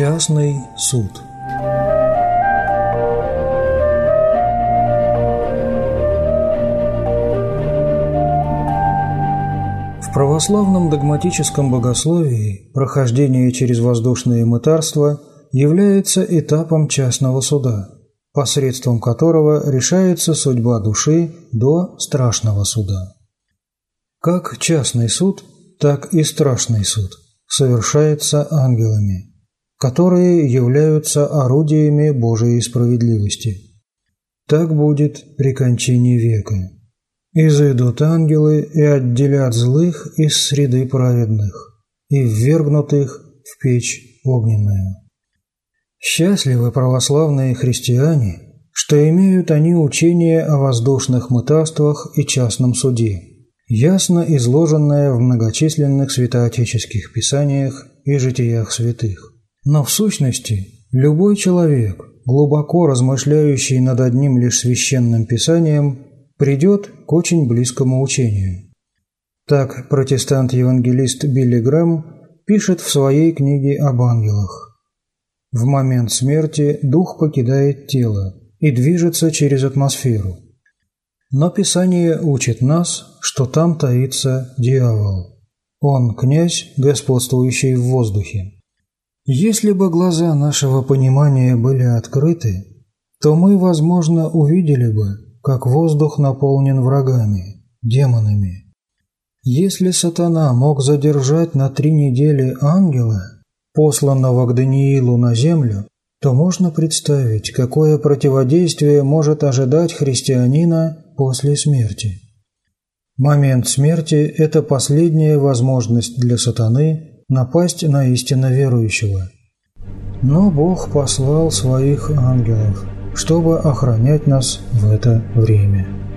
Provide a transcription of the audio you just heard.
Частный суд. В православном догматическом богословии прохождение через воздушное мытарство является этапом частного суда, посредством которого решается судьба души до страшного суда. Как частный суд, так и страшный суд совершается ангелами, которые являются орудиями Божией справедливости. Так будет при кончине века. «Изыдут ангелы и отделят злых из среды праведных, и ввергнутых в печь огненную». Счастливы православные христиане, что имеют они учение о воздушных мытарствах и частном суде, ясно изложенное в многочисленных святоотеческих писаниях и житиях святых. Но в сущности, любой человек, глубоко размышляющий над одним лишь священным писанием, придет к очень близкому учению. Так протестант-евангелист Билли Грэм пишет в своей книге об ангелах. В момент смерти дух покидает тело и движется через атмосферу. Но Писание учит нас, что там таится дьявол. Он князь, господствующий в воздухе. Если бы глаза нашего понимания были открыты, то мы, возможно, увидели бы, как воздух наполнен врагами, демонами. Если сатана мог задержать на 3 недели ангела, посланного к Даниилу на землю, то можно представить, какое противодействие может ожидать христианина после смерти. Момент смерти – это последняя возможность для сатаны напасть на истинно верующего. Но Бог послал своих ангелов, чтобы охранять нас в это время.